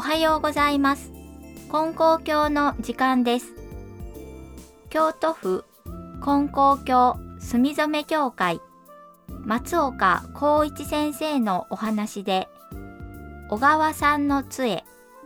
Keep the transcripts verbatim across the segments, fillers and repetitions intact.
おはようございます。金光教の時間です。京都府金光教墨染協会松岡光一先生のお話で、小川さんの杖。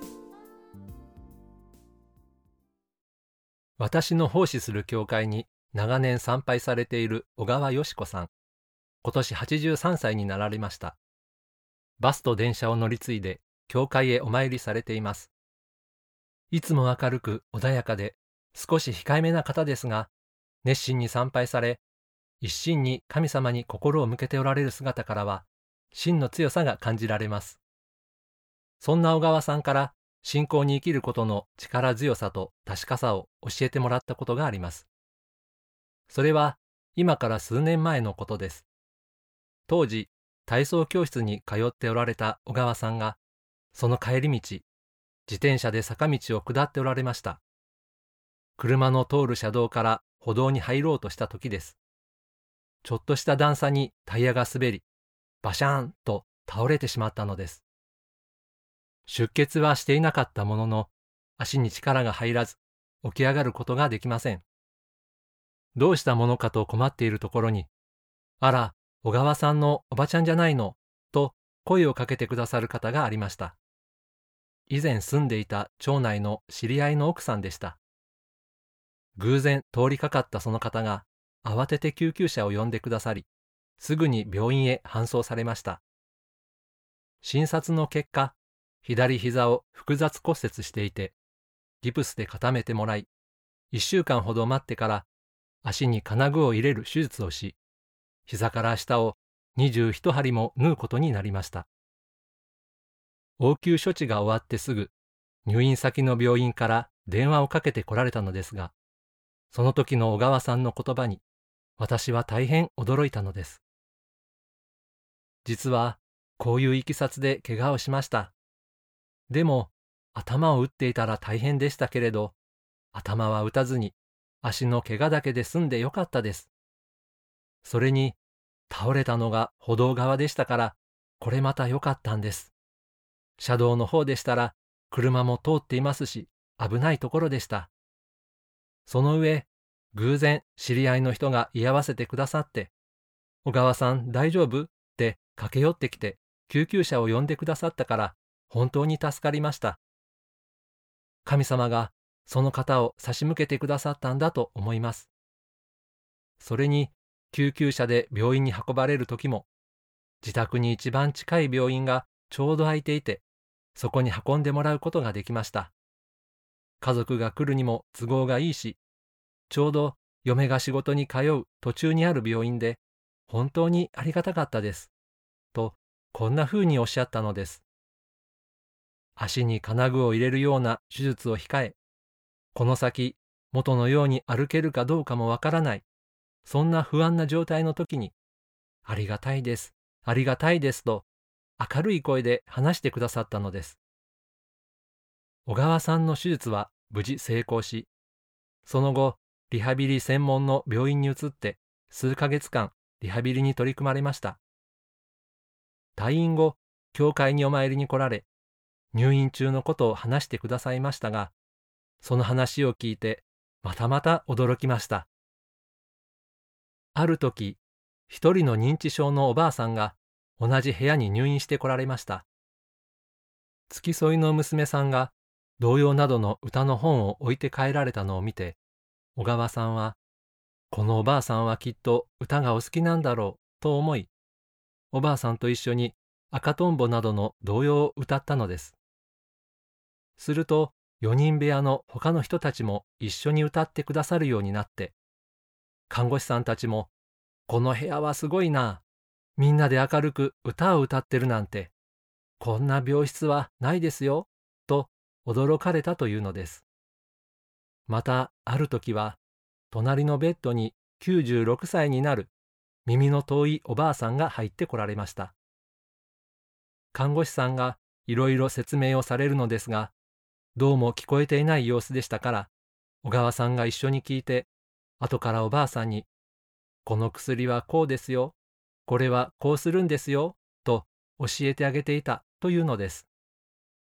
私の奉仕する教会に長年参拝されている小川よし子さん。今年はちじゅうさんさいになられました。バスと電車を乗り継いで教会へお参りされています。いつも明るく穏やかで少し控えめな方ですが、熱心に参拝され、一心に神様に心を向けておられる姿からは、真の強さが感じられます。そんな小川さんから信仰に生きることの力強さと確かさを教えてもらったことがあります。それは今から数年前のことです。当時、体操教室に通っておられた小川さんが、その帰り道、自転車で坂道を下っておられました。車の通る車道から歩道に入ろうとした時です。ちょっとした段差にタイヤが滑り、バシャーンと倒れてしまったのです。出血はしていなかったものの、足に力が入らず、起き上がることができません。どうしたものかと困っているところに、あら、小川さんのおばちゃんじゃないの、と声をかけてくださる方がありました。以前住んでいた町内の知り合いの奥さんでした。偶然通りかかったその方が、慌てて救急車を呼んでくださり、すぐに病院へ搬送されました。診察の結果、左膝を複雑骨折していて、ギプスで固めてもらい、いっしゅうかんほど待ってから足に金具を入れる手術をし、膝から下をにじゅういちはりも縫うことになりました。応急処置が終わってすぐ、入院先の病院から電話をかけてこられたのですが、その時の小川さんの言葉に、私は大変驚いたのです。実は、こういういきさつで怪我をしました。でも、頭を打っていたら大変でしたけれど、頭は打たずに、足の怪我だけで済んでよかったです。それに、倒れたのが歩道側でしたから、これまたよかったんです。車道の方でしたら、車も通っていますし、危ないところでした。その上、偶然知り合いの人が居合わせてくださって、小川さん大丈夫って駆け寄ってきて、救急車を呼んでくださったから、本当に助かりました。神様がその方を差し向けてくださったんだと思います。それに、救急車で病院に運ばれる時も、自宅に一番近い病院がちょうど空いていて、そこに運んでもらうことができました。家族が来るにも都合がいいし、ちょうど嫁が仕事に通う途中にある病院で、本当にありがたかったです。と、こんな風におっしゃったのです。足に金具を入れるような手術を控え、この先、元のように歩けるかどうかもわからない、そんな不安な状態の時に、ありがたいです、ありがたいですと、明るい声で話してくださったのです。小川さんの手術は無事成功し、その後、リハビリ専門の病院に移って数ヶ月間リハビリに取り組まれました。退院後、教会にお参りに来られ、入院中のことを話してくださいましたが、その話を聞いて、またまた驚きました。ある時、一人の認知症のおばあさんが同じ部屋に入院してこられました。付き添いの娘さんが童謡などの歌の本を置いて帰られたのを見て、小川さんは、このおばあさんはきっと歌がお好きなんだろうと思い、おばあさんと一緒に赤とんぼなどの童謡を歌ったのです。すると、よにん部屋の他の人たちも一緒に歌ってくださるようになって、看護師さんたちも、この部屋はすごいな、みんなで明るく歌を歌ってるなんて、こんな病室はないですよ、と驚かれたというのです。また、ある時は、隣のベッドにきゅうじゅうろくさいになる耳の遠いおばあさんが入ってこられました。看護師さんがいろいろ説明をされるのですが、どうも聞こえていない様子でしたから、小川さんが一緒に聞いて、後からおばあさんに、この薬はこうですよ、これはこうするんですよ、と教えてあげていたというのです。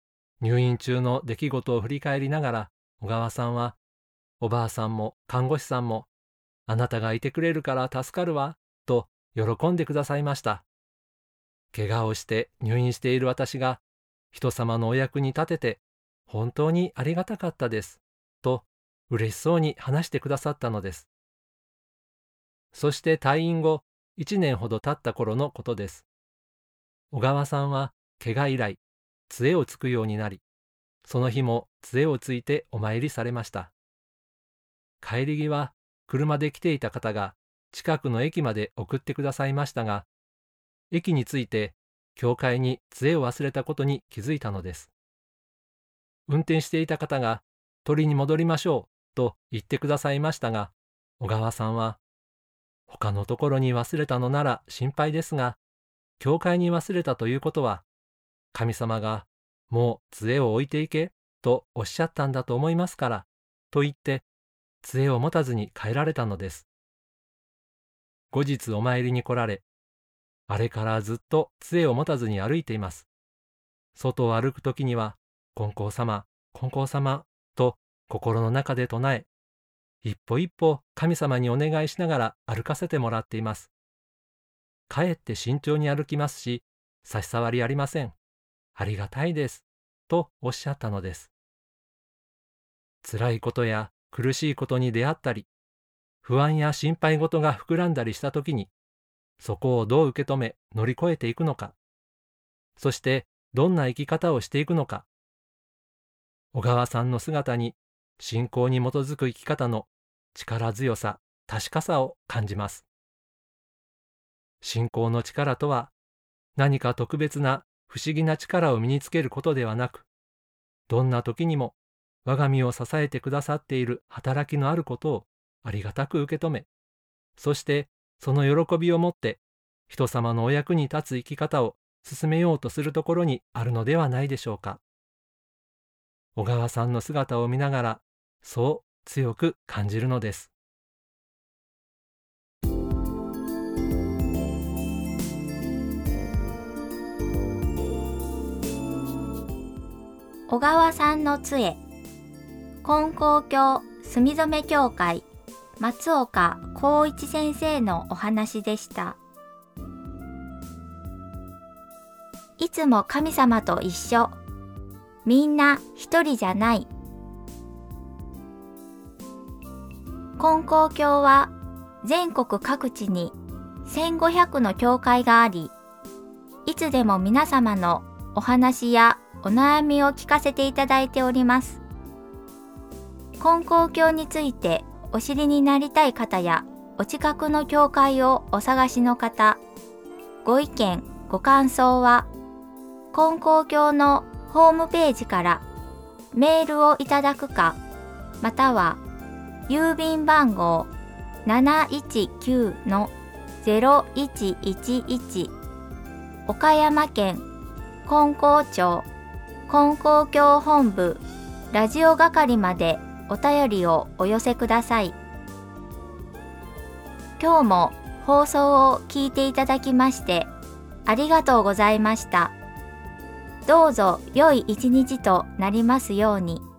入院中の出来事を振り返りながら、小川さんは、おばあさんも看護師さんも、あなたがいてくれるから助かるわ、と喜んでくださいました。怪我をして入院している私が、人様のお役に立てて、本当にありがたかったです、と嬉しそうに話してくださったのです。そして退院後、一年ほど経った頃のことです。小川さんは怪我以来、杖をつくようになり、その日も杖をついてお参りされました。帰り際、車で来ていた方が近くの駅まで送ってくださいましたが、駅に着いて教会に杖を忘れたことに気づいたのです。運転していた方が取りに戻りましょうと言ってくださいましたが、小川さんは、他のところに忘れたのなら心配ですが、教会に忘れたということは、神様がもう杖を置いていけとおっしゃったんだと思いますから、と言って杖を持たずに帰られたのです。後日お参りに来られ、あれからずっと杖を持たずに歩いています。外を歩くときには、金光様、金光様と心の中で唱え、一歩一歩神様にお願いしながら歩かせてもらっています。かえって慎重に歩きますし、差し障りありません。ありがたいです。とおっしゃったのです。辛いことや苦しいことに出会ったり、不安や心配事が膨らんだりしたときに、そこをどう受け止め乗り越えていくのか、そしてどんな生き方をしていくのか、小川さんの姿に信仰に基づく生き方の力強さ、確かさを感じます。信仰の力とは、何か特別な不思議な力を身につけることではなく、どんな時にも我が身を支えてくださっている働きのあることをありがたく受け止め、そしてその喜びをもって人様のお役に立つ生き方を進めようとするところにあるのではないでしょうか。小川さんの姿を見ながら、そう強く感じるのです。 小川さんの杖、金光教墨染協会松岡光一先生のお話でした。いつも神様と一緒。みんな一人じゃない。金光教は全国各地にせんごひゃくの教会があり、いつでも皆様のお話やお悩みを聞かせていただいております。金光教についてお知りになりたい方やお近くの教会をお探しの方、ご意見ご感想は金光教のホームページからメールをいただくか、または郵便番号 なないちきゅうのゼロいちいちいち 岡山県金光町金光教本部ラジオ係までお便りをお寄せください。今日も放送を聞いていただきましてありがとうございました。どうぞ良い一日となりますように。